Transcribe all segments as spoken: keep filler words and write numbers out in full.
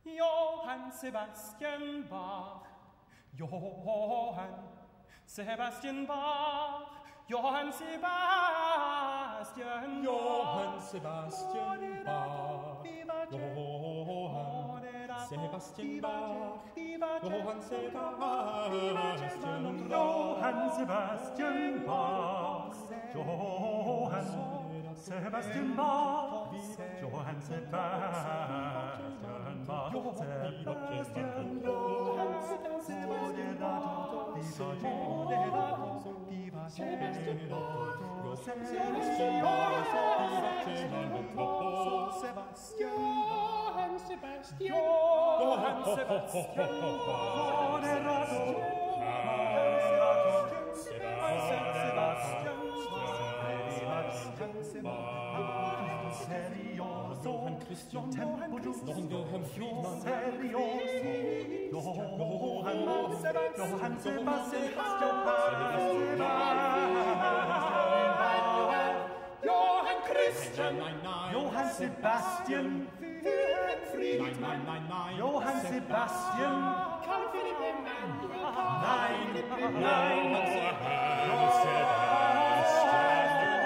Johann Sebastian Bach, Johann Sebastian Bach, Johann Sebastian Johann Sebastian Bach, Johann Sebastian Bach, Johann Sebastian Johann Sebastian Bach, Johann Sebastian Bach, Johann Sebastian Bach, Sebastian Johann Sebastian Johann Sebastian Johann Christian Tempodus, Johann Friedmann, Johann Johann Sebastian Johann Christian, Johann Sebastian Friedmann, nein, nein, nein, Johann Sebastian, Karl Philipp Emanuel, nein, nein, Johann Sebastian.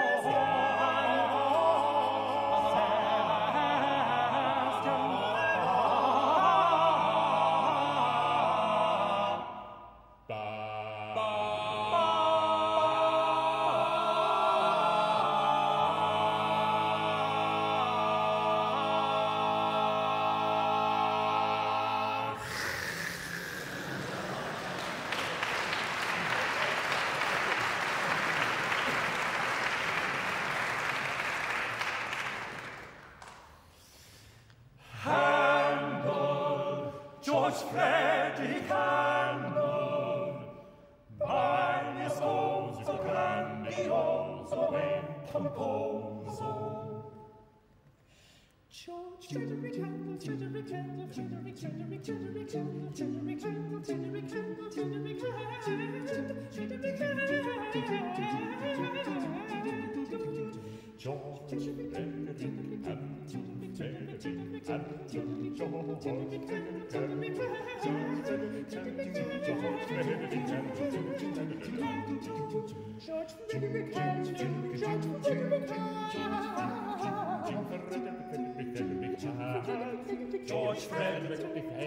George Frederick Handel, maestoso, grandioso e pomposo. George Frederick Handel, Frederick Handel, Frederick, Frederick, Frederick Handel, Frederick Handel, Frederick Handel, Frederick Handel, Frederick Handel. George Frederick Handel, Frederick Handel, George Frederick Handel, George Frederick George Frederick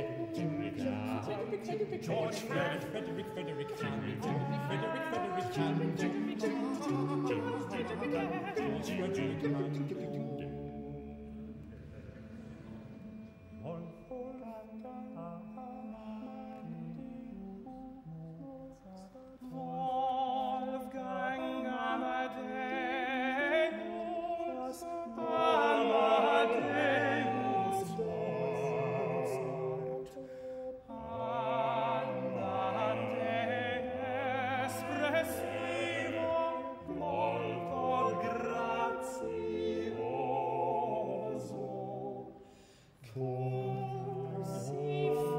George Frederick Frederick Wolfgang Amadeus, Amadeus Mozart, andante espressivo, molto grazioso, così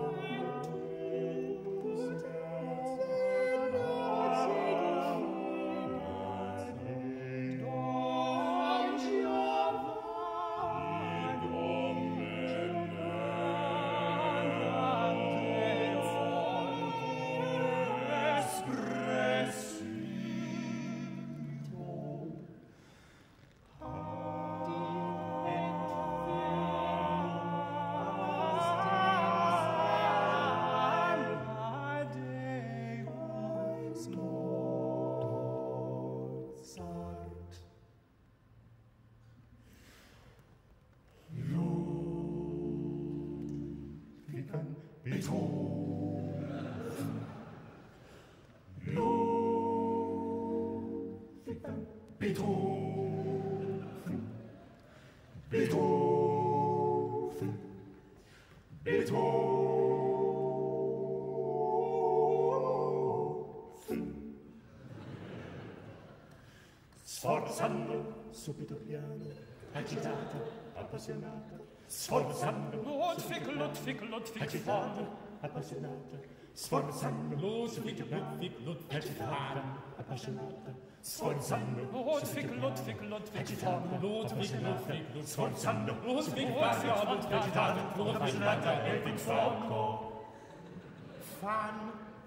Sforzando, subito piano, agitata, appassionata, sforzando, Ludwig, Ludwig, Ludwig, agitata, appassionata, sforzando, Ludwig, Ludwig, Ludwig, agitata, appassionata, sforzando, Ludwig, Ludwig, Ludwig, agitata, Ludwig, Ludwig, Ludwig, sforzando, Ludwig, varia, Ludwig, agitata, Ludwig, appassionata, e il fuoco. Fan,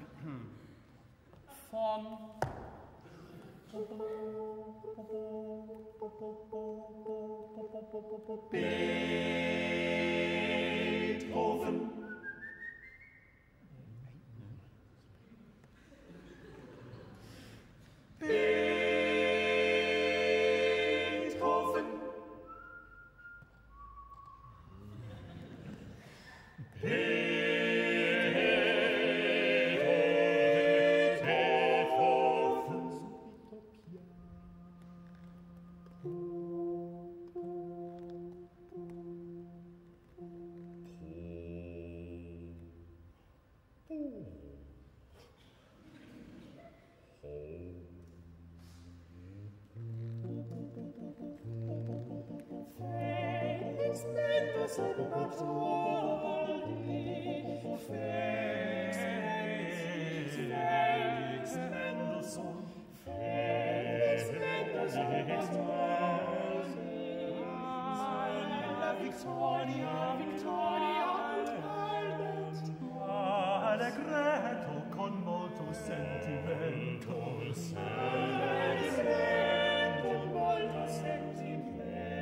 von Beethoven. Beethoven. Felix Mendelssohn Bartholdy, Felix Mendelssohn, Felix Mendelssohn Bartholdy, meine Victoria, Victoria und Albert, Allegretto con molto sentimento, Allegretto con molto sentimento.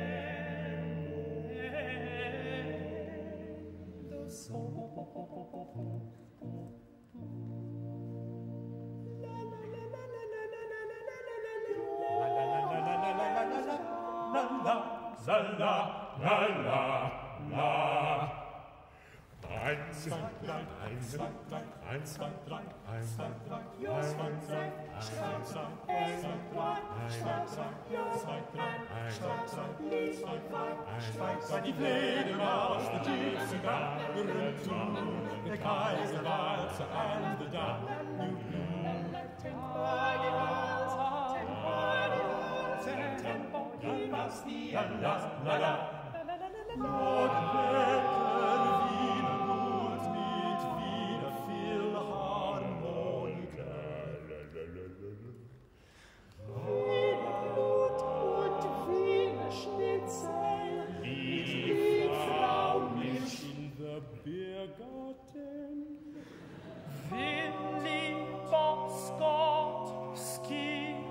La la la la la. Eins, zwei, drei, eins, zwei, drei, eins, zwei, drei, eins, zwei, drei, eins, zwei, drei, eins, zwei, drei, eins, zwei, drei, eins, zwei, drei, eins, zwei, drei, eins, zwei, drei, die Pläne aus der Gypsy Bar, der Kaiser Walzer and the Dawn. La la la la. Morgen wecken Wiener Blut mit Wiener Philharmoniker. Wiener Blut und Wiener Schnitzel, Die Frau Milch in der Biergarten. Willi Boskowski,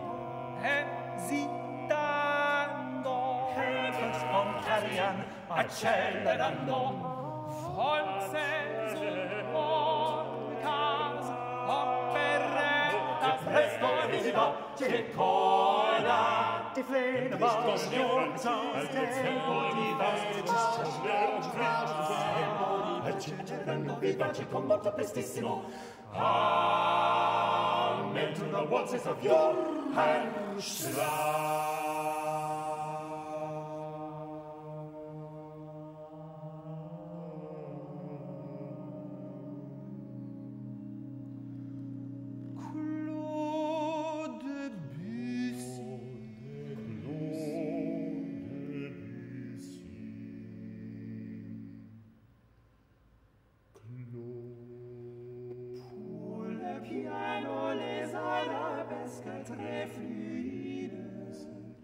hesitando, Herz vom Arian, accelerando. Volzes und Polkas, Operetta, Presto e viva, che cola. Die Pläne waren als tempo di accelerando, vivace con molto prestissimo. Amen to the waltzes of Johann Strauss. piano les arabesques très fluides,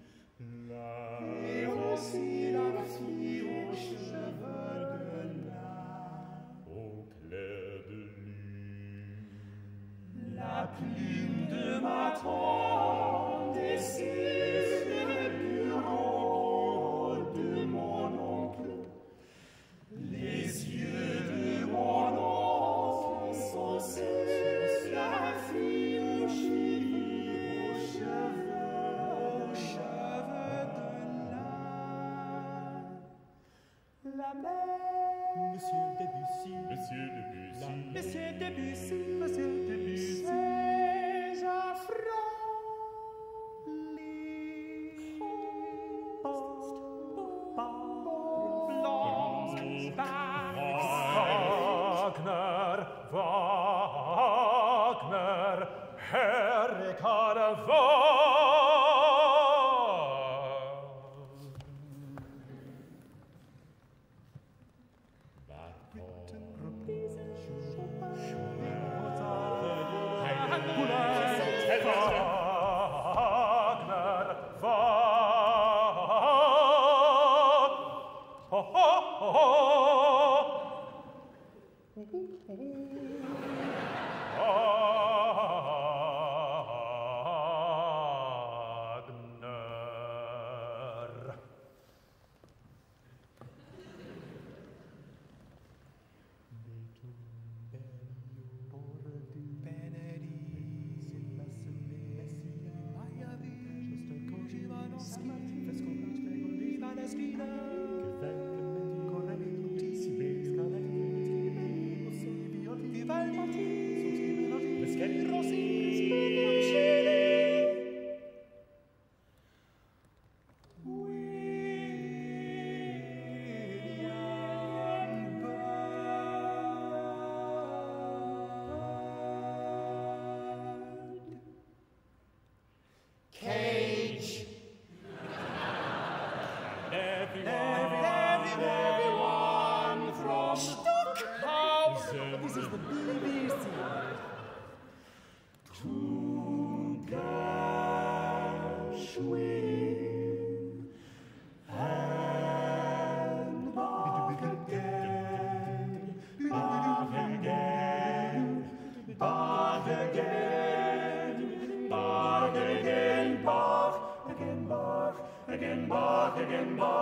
et aussi la fille aux cheveux de lin, au clair de lune. La plume de ma tante dessine le bureau de mon oncle. Les yeux de mon oncle sont sur la fille aux cheveux, aux cheveux, aux cheveux de lin. La mer, Monsieur Debussy, Monsieur Debussy, Monsieur Debussy, Monsieur Debussy, c'est Wagner, Wagner, Herr Carnaval. Again, Bach, again, Bach,